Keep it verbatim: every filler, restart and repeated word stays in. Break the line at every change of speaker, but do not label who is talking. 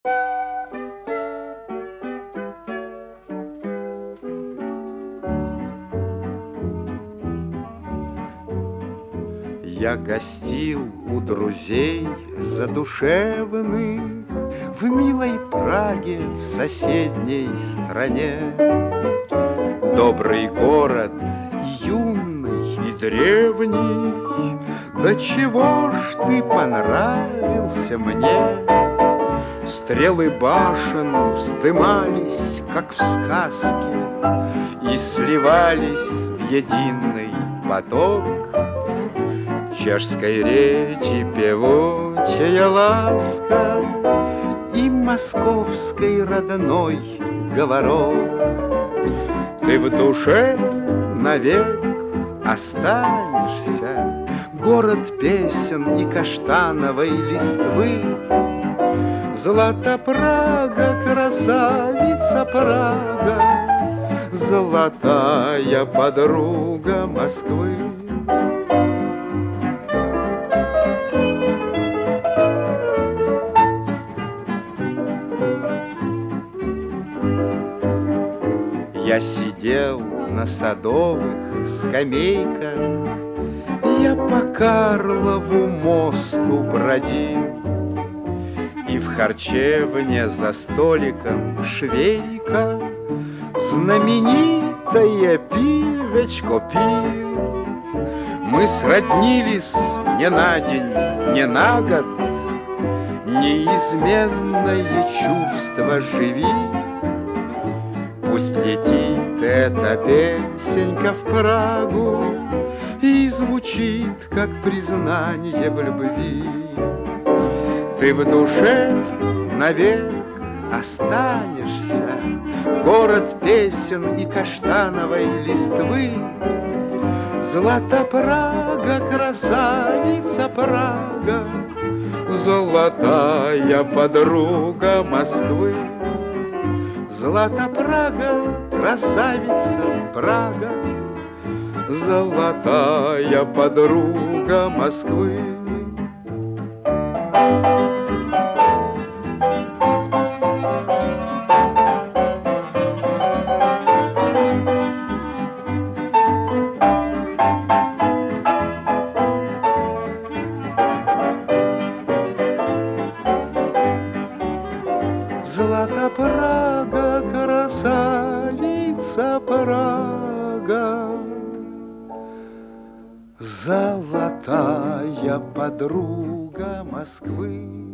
Я гостил у друзей задушевных В милой Праге, в соседней стране. Добрый город, и юный, и древний, до чего ж ты понравился мне? Стрелы башен вздымались, как в сказке, И сливались в единый поток. Чешской речи певучая ласка И московской родной говорок. Ты в душе навек останешься, Город песен и каштановой листвы. Злата Прага, красавица Прага, Золотая подруга Москвы. Я сидел на садовых скамейках, Я по Карлову мосту бродил, И в харчевне за столиком швейка Знаменитое пивечко пил. Мы сроднились не на день, не на год, Неизменное чувство живи. Пусть летит эта песенька в Прагу И звучит, как признание в любви. Ты в душе навек останешься, Город песен и каштановой листвы. Злата Прага, красавица Прага, Золотая подруга Москвы. Злата Прага, красавица Прага, Золотая подруга Москвы. Злата Прага, красавица Прага, Золотая подруга Москвы.